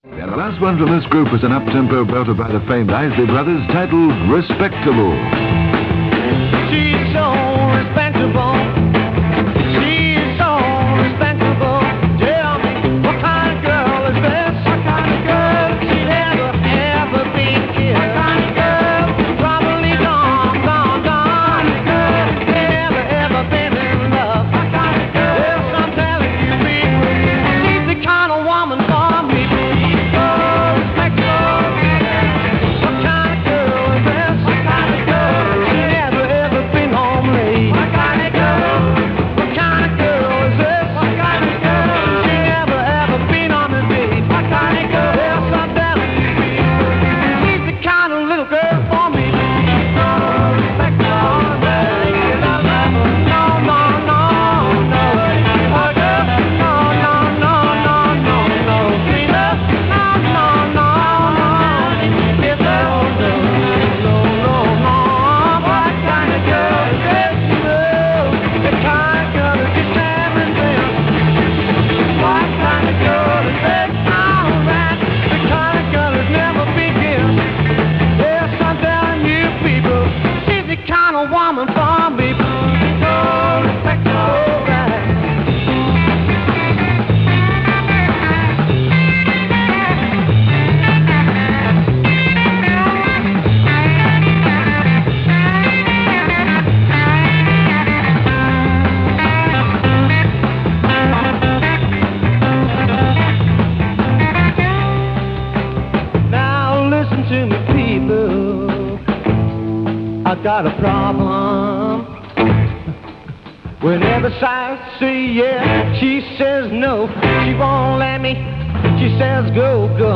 And the last one from this group is an up-tempo belter by the famed Isley Brothers titled Respectable. She's so respectable. She's so respectable. Tell me, what kind of girl is this? What kind of girl she'd ever be here? What kind of girl? Probably gone. Never been in love. What kind of girl? Yes, I'm telling you, people, she's the kind of woman for me. She's so respectable. What kind of girl is this? What kind of girl? She ever been home late? What kind of girl? What kind of girl is this? What kind of girl? She ever been on a date? What kind of girl? Yes, I'm telling you, she's the kind of little girl for me. She's so respectable. Woman for me, so respectable, right? Now listen to me, people. I got a problem. Whenever I say yeah, she says no. She won't let me. She says go, go.